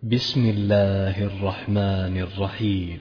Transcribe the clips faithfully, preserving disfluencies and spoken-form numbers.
بسم الله الرحمن الرحيم.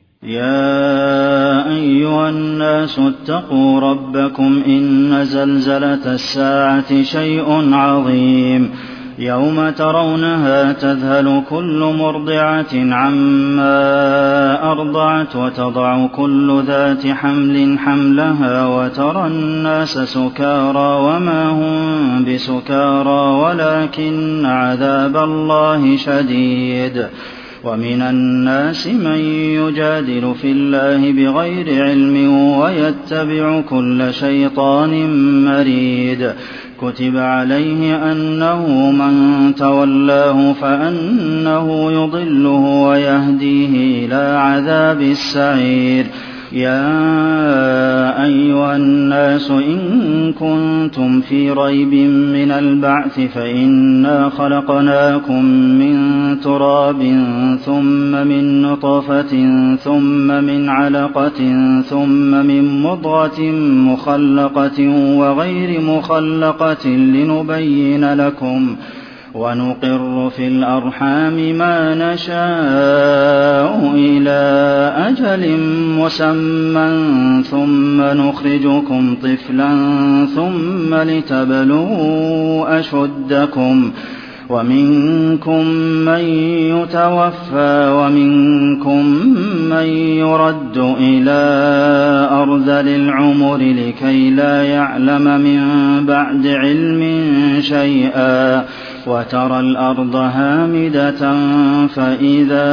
يا أيها الناس اتقوا ربكم إن زلزلة الساعة شيء عظيم يوم ترونها تذهل كل مرضعة عما أرضعت وتضع كل ذات حمل حملها وترى الناس سكارى وما هم بسكارى ولكن عذاب الله شديد. ومن الناس من يجادل في الله بغير علم ويتبع كل شيطان مريد. كتب عليه أنه من تولاه فأنه يضله ويهديه إلى عذاب السعير. يا أيها الناس إن كنتم في ريب من البعث فإنا خلقناكم من تراب ثم من نطفة ثم من علقة ثم من مضغة مخلقة وغير مخلقة لنبين لكم ونقر في الأرحام ما نشاء إلى أجل مسمى ثم نخرجكم طفلا ثم لتبلغوا أشدكم ومنكم من يتوفى ومنكم من يرد إلى أرذل العمر لكي لا يعلم من بعد علم شيئا. وترى الأرض هامدة فإذا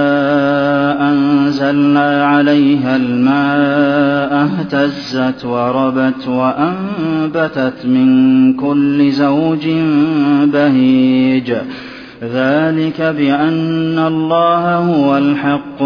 أنزلنا عليها الماء اهتزت وربت وأنبتت من كل زوج بهيج. ذلك بأن الله هو الحق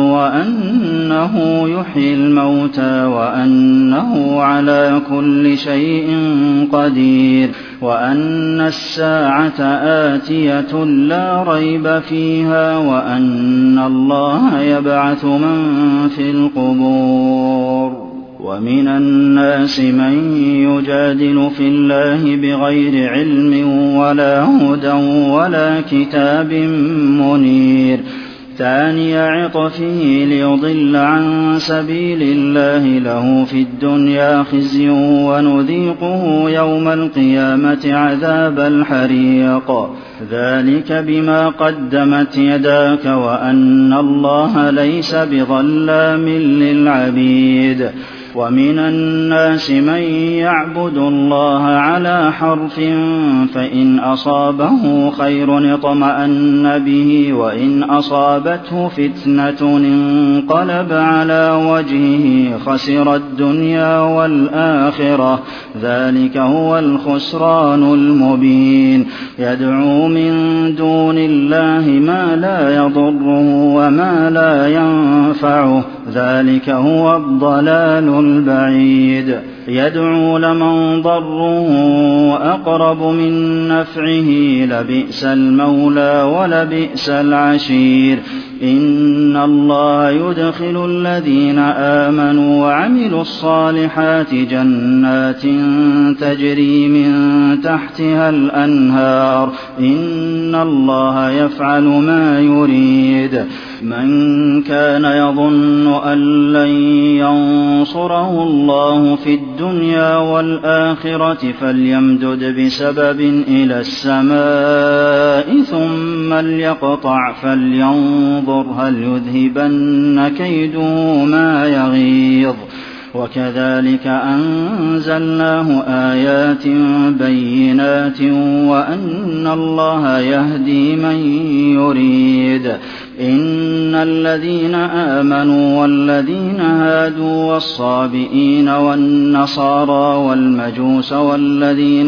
وأنه يحيي الموتى وأنه على كل شيء قدير وأن الساعة آتية لا ريب فيها وأن الله يبعث من في القبور. ومن الناس من يجادل في الله بغير علم ولا هدى ولا كتاب منير. ثاني عطفه ليضل عن سبيل الله له في الدنيا خزي ونذيقه يوم القيامة عذاب الحريق. ذلك بما قدمت يداك وأن الله ليس بظلام للعبيد. ومن الناس من يعبد الله على حرف فإن أصابه خير اطمأن به وإن أصابته فتنة انقلب على وجهه خسر الدنيا والآخرة. ذلك هو الخسران المبين. يدعو من دون الله ما لا يضره وما لا ينفعه. ذلك هو الضلال البعيد. يدعو لمن ضره أقرب من نفعه لبئس المولى ولبئس العشير. إن الله يدخل الذين آمنوا وعملوا الصالحات جنات تجري من تحتها الأنهار. إن الله يفعل ما يريد. من كان يظن أن لن ينصره الله في الدنيا والآخرة فليمدد بسبب إلى السماء ثم ليقطع فلينظر هل يذهبن كيده ما يغيظ. وكذلك أنزلناه آيات بينات وأن الله يهدي من يريد. إن الذين آمنوا والذين هادوا والصابئين والنصارى والمجوس والذين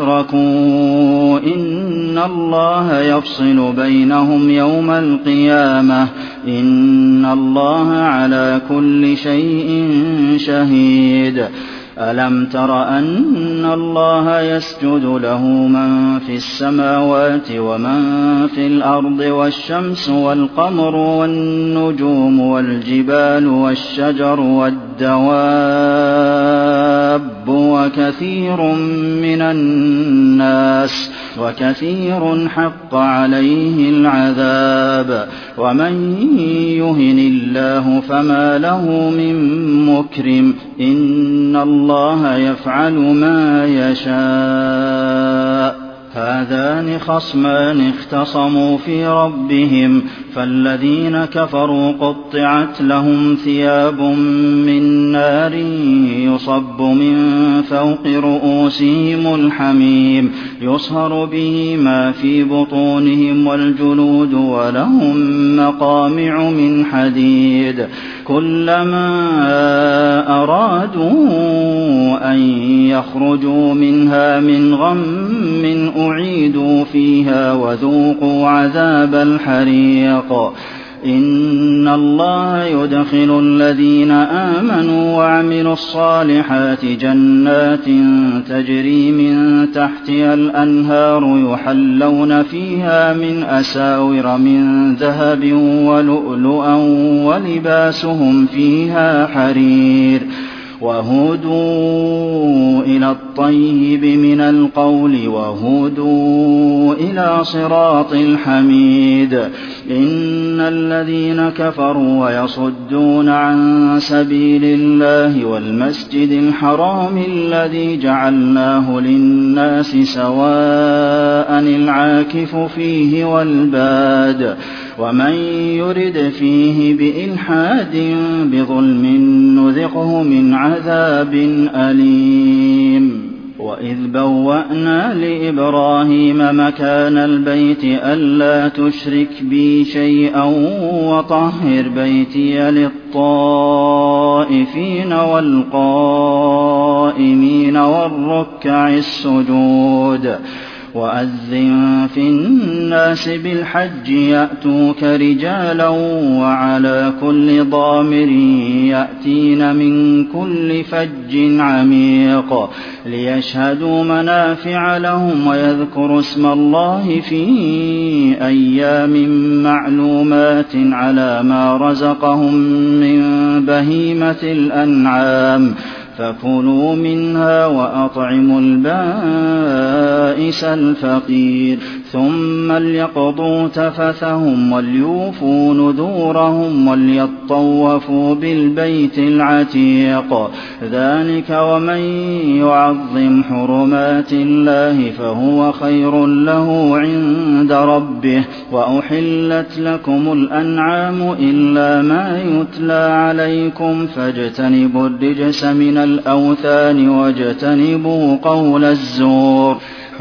أشركوا إن الله يفصل بينهم يوم القيامة. إن الله على كل شيء شهيد. ألم تر أن الله يسجد له من في السماوات ومن في الأرض والشمس والقمر والنجوم والجبال والشجر والدواب كثير من الناس وكثير حق عليه العذاب ومن يهن الله فما له من مكرم إن الله يفعل ما يشاء هذان خصمان اختصموا في ربهم فالذين كفروا قطعت لهم ثياب من نار يصب من فوق رؤوسهم الحميم يصهر به ما في بطونهم والجلود ولهم مقامع من حديد كلما أرادوا أن يخرجوا منها من غم أعيدوا فيها وذوقوا عذاب الحريق إن الله يدخل الذين آمنوا وعملوا الصالحات جنات تجري من تحتها الأنهار يحلون فيها من أساور من ذهب ولؤلؤا ولباسهم فيها حرير وهدوا إلى الطيب من القول وهدوا إلى صراط الحميد إن الذين كفروا ويصدون عن سبيل الله والمسجد الحرام الذي جعلناه للناس سواء العاكف فيه والباد ومن يرد فيه بإلحاد بظلم نذقه من عذاب أليم وإذ بوأنا لإبراهيم مكان البيت ألا تشرك بي شيئا وطهر بيتي للطائفين والقائمين والركع السجود وأذن في الناس بالحج يأتوك رجالا وعلى كل ضامر يأتين من كل فج عميق ليشهدوا منافع لهم ويذكروا اسم الله في أيام معلومات على ما رزقهم من بهيمة الأنعام فكلوا منها وأطعموا البائس الفقير ثم ليقضوا تفثهم وليوفوا نذورهم وليطوفوا بالبيت العتيق ذلك ومن يعظم حرمات الله فهو خير له عند ربه وأحلت لكم الأنعام إلا ما يتلى عليكم فاجتنبوا الرجس من الأوثان واجتنبوا قول الزور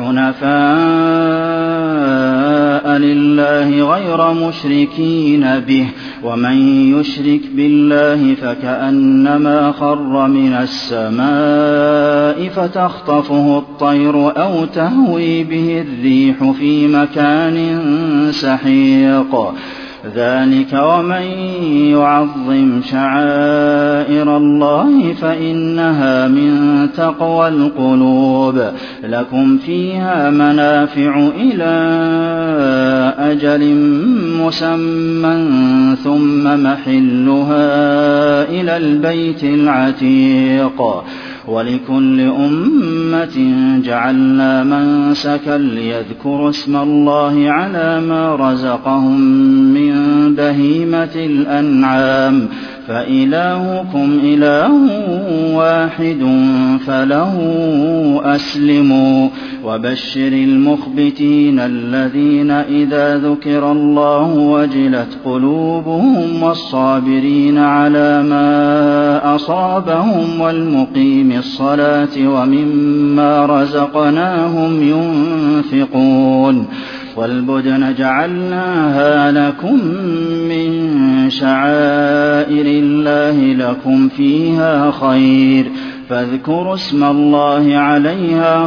حنفاء لله غير مشركين به ومن يشرك بالله فكأنما خر من السماء فتخطفه الطير أو تهوي به الريح في مكان سحيق ذلك ومن يعظم شعائر الله فإنها من تقوى القلوب لكم فيها منافع إلى أجل مسمى ثم محلها إلى البيت العتيق ولكل أمة جعلنا منسكا ليذكروا اسم الله على ما رزقهم من بهيمة الأنعام فإلهكم إله واحد فله أسلموا وبشر المخبتين الذين إذا ذكر الله وجلت قلوبهم والصابرين على ما أصابهم والمقيم الصلاة ومما رزقناهم ينفقون والبدن جعلناها لكم من شعائر الله لكم فيها خير فاذكروا اسم الله عليها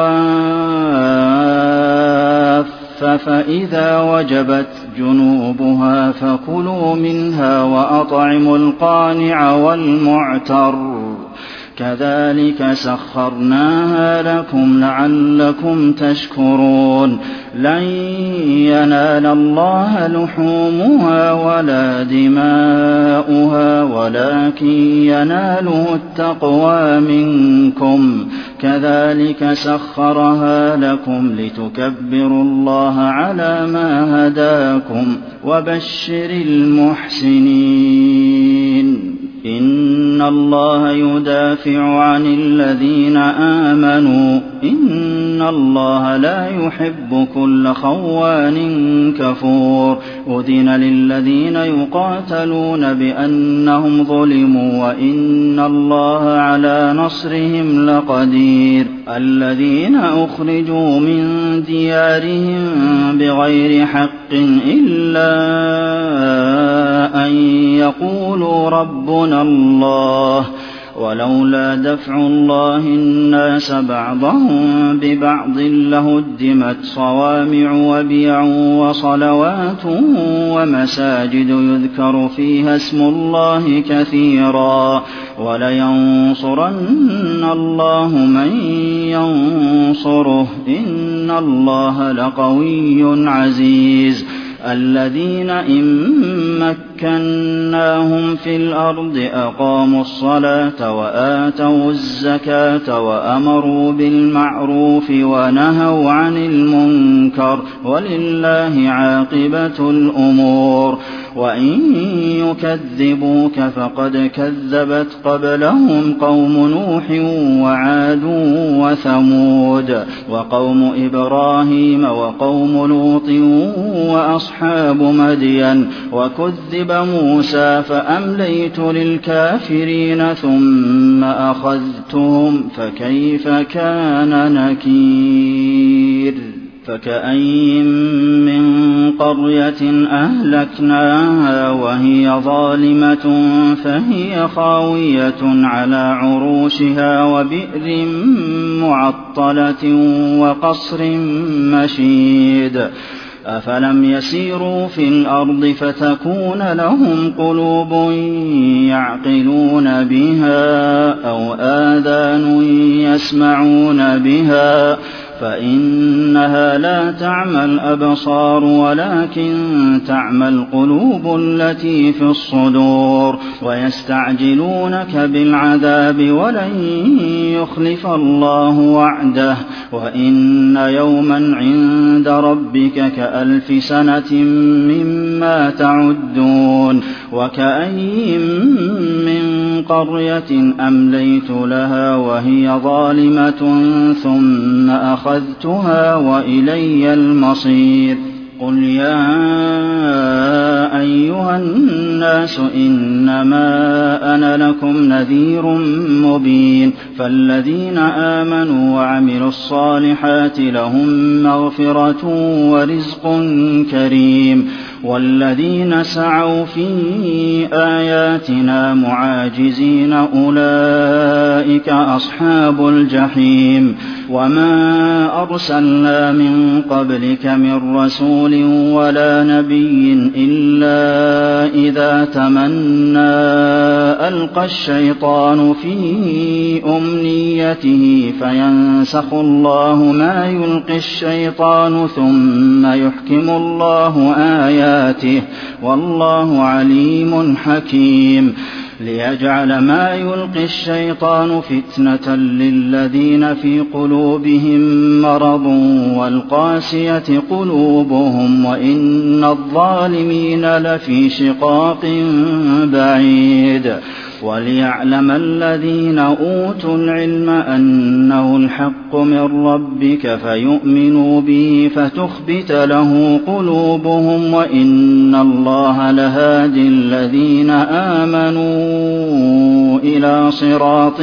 صواف فإذا وجبت جنوبها فكلوا منها وأطعموا القانع والمعتر كذلك سخرناها لكم لعلكم تشكرون لن ينال الله لحومها ولا دماؤها ولكن يناله التقوى منكم كذلك سخرها لكم لتكبروا الله على ما هداكم وبشر المحسنين إن الله يدافع عن الذين آمنوا إن الله لا يحب كل خوان كفور أذن للذين يقاتلون بأنهم ظلموا وإن الله على نصرهم لقدير الذين أخرجوا من ديارهم بغير حق إلا أن يقولوا ربنا الله ولولا دفع الله الناس بعضهم ببعض لهدمت صوامع وبيع وصلوات ومساجد يذكر فيها اسم الله كثيرا ولينصرن الله من ينصره إن الله لقوي عزيز الذين إن مكناهم في الأرض أقاموا الصلاة وآتوا الزكاة وأمروا بالمعروف ونهوا عن المنكر ولله عاقبة الأمور وإن يكذبوك فقد كذبت قبلهم قوم نوح وعاد وثمود وقوم إبراهيم وقوم لوط وأصحاب مدين وكذب موسى فأمليت للكافرين ثم أخذتهم فكيف كان نكير فكأين من قرية أهلكناها وهي ظالمة فهي خاوية على عروشها وبئر معطلة وقصر مشيد أفلم يسيروا في الأرض فتكون لهم قلوب يعقلون بها أو آذان يسمعون بها فإنها لا تعمى الأبصار ولكن تعمى القلوب التي في الصدور ويستعجلونك بالعذاب ولن يخلف الله وعده وإن يوما عند ربك كألف سنة مما تعدون وكأين من قرية أمليت لها وهي ظالمة ثم أخذتها وإلي المصير قل يا أيها الناس إنما أنا لكم نذير مبين فالذين آمنوا وعملوا الصالحات لهم مغفرة ورزق كريم والذين سعوا في آياتنا معاجزين أولئك أصحاب الجحيم وما أرسلنا من قبلك من رسول ولا نبي إلا إذا تمنى ألقى الشيطان في أمنيته فينسخ الله ما يلقي الشيطان ثم يحكم الله آياته والله عليم حكيم ليجعل ما يلقي الشيطان فتنة للذين في قلوبهم مرض والقاسية قلوبهم وإن الظالمين لفي شقاق بعيد وليعلم الذين أوتوا العلم أنه الحق من ربك فيؤمنوا به فتخبت له قلوبهم وإن الله لهادي الذين آمنوا إلى صراط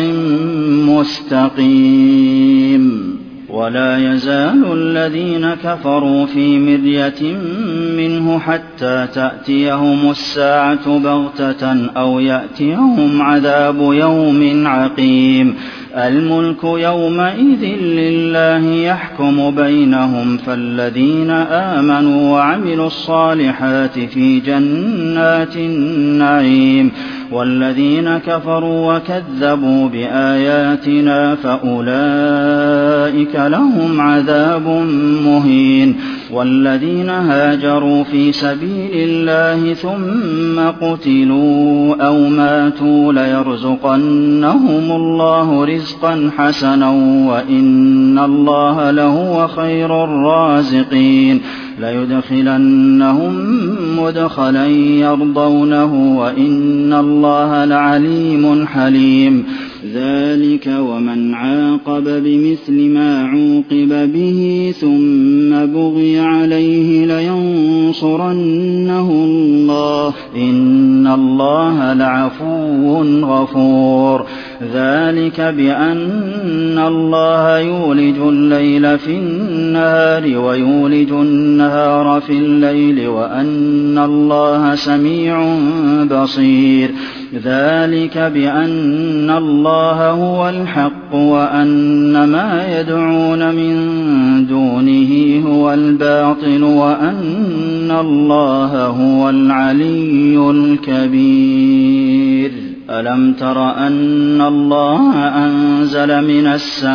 مستقيم ولا يزال الذين كفروا في مرية منه حتى تأتيهم الساعة بغتة أو يأتيهم عذاب يوم عقيم الملك يومئذ لله يحكم بينهم فالذين آمنوا وعملوا الصالحات في جنات النعيم والذين كفروا وكذبوا بآياتنا فأولئك لهم عذاب مهين والذين هاجروا في سبيل الله ثم قتلوا أو ماتوا ليرزقنهم الله رزقا حسنا وإن الله لهو خير الرازقين ليدخلنهم مدخلا يرضونه وإن الله لعليم حليم ذلك ومن عاقب بمثل ما عوقب به ثم بغي عليه لينصرنه الله إن الله لعفو غفور ذلك بأن الله يولج الليل في النهار ويولج النهار في الليل وأن الله سميع بصير ذلك بأن الله هو الحق وأن ما يدعون من دونه هو الباطل وأن الله هو العلي الكبير ألم تر أن الله أنزل من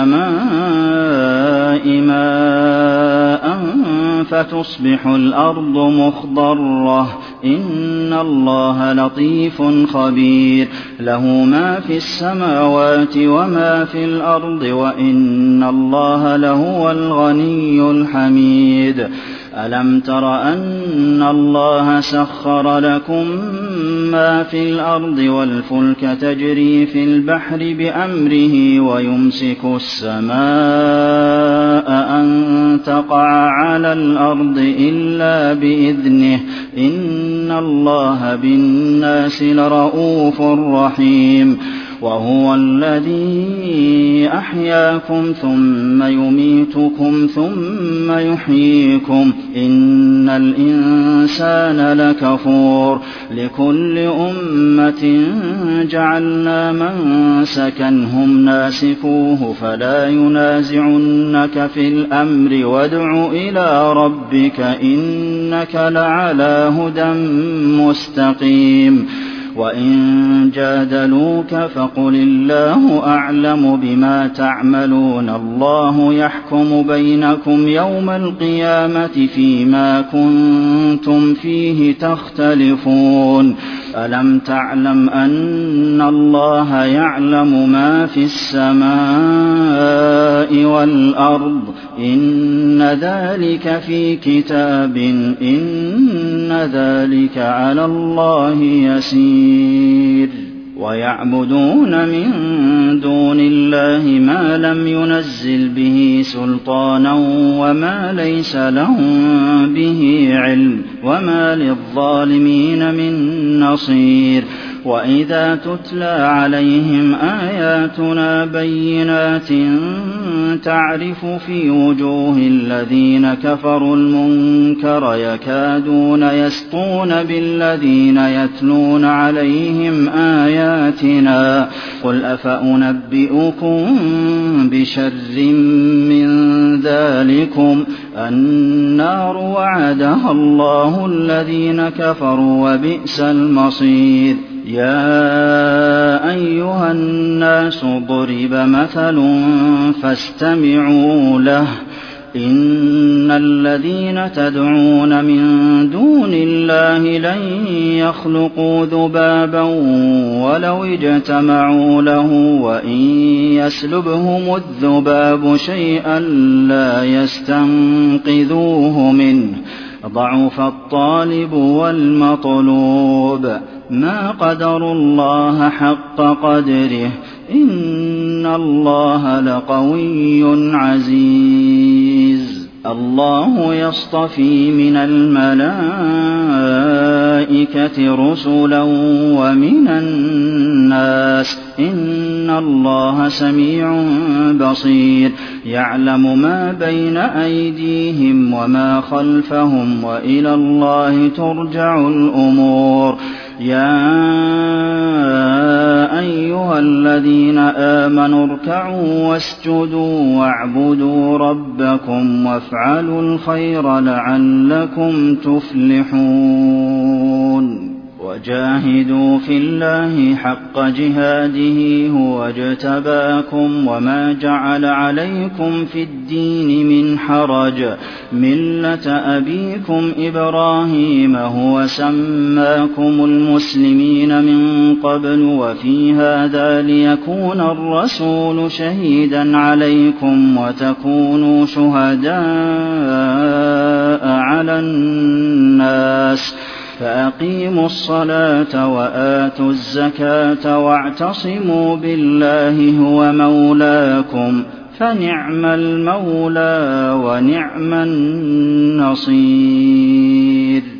السماء ماء فتصبح الأرض مخضرة إن الله لطيف خبير له ما في السماوات وما في الأرض وإن الله لهو الغني الحميد ألم تر أن الله سخر لكم ما في الأرض والفلك تجري في البحر بأمره ويمسك السماء أن تقع على الأرض إلا بإذنه إن الله بالناس لرءوف رحيم وهو الذي أحياكم ثم يميتكم ثم يحييكم إن الإنسان لكفور لكل أمة جعلنا منسكا هم ناسكوه فلا ينازعنك في الأمر وادع إلى ربك إنك لعلى هدى مستقيم وإن جادلوك فقل الله أعلم بما تعملون الله يحكم بينكم يوم القيامة فيما كنتم فيه تختلفون ألم تعلم أن الله يعلم ما في السماء والأرض إن ذلك في كتاب إن ذلك على الله يسير ويعبدون من دون الله ما لم ينزل به سلطانا وما ليس لهم به علم وما للظالمين من نصير وإذا تتلى عليهم آياتنا بينات تعرف في وجوه الذين كفروا المنكر يكادون يسطون بالذين يتلون عليهم آياتنا قل أفأنبئكم بشر من ذلكم النار وعدها الله الذين كفروا وبئس المصير يا أيها الناس ضرب مثل فاستمعوا له إن الذين تدعون من دون الله لن يخلقوا ذبابا ولو اجتمعوا له وإن يسلبهم الذباب شيئا لا يستنقذوه منه ضعف الطالب والمطلوب ما قدروا الله حق قدره إن الله لقوي عزيز الله يصطفي من الملائكة رسلا ومن الناس إن الله سميع بصير يعلم ما بين أيديهم وما خلفهم وإلى الله ترجع الأمور يا أيها الذين آمنوا اركعوا واسجدوا واعبدوا ربكم وافعلوا الخير لعلكم تفلحون وجاهدوا في الله حق جهاده هو اجتباكم وما جعل عليكم في الدين من حرج ملة أبيكم إبراهيم هو سماكم المسلمين من قبل وفي هذا ليكون الرسول شهيدا عليكم وتكونوا شهداء على الناس فأقيموا الصلاة وآتوا الزكاة واعتصموا بالله هو مولاكم فنعم المولى ونعم النصير.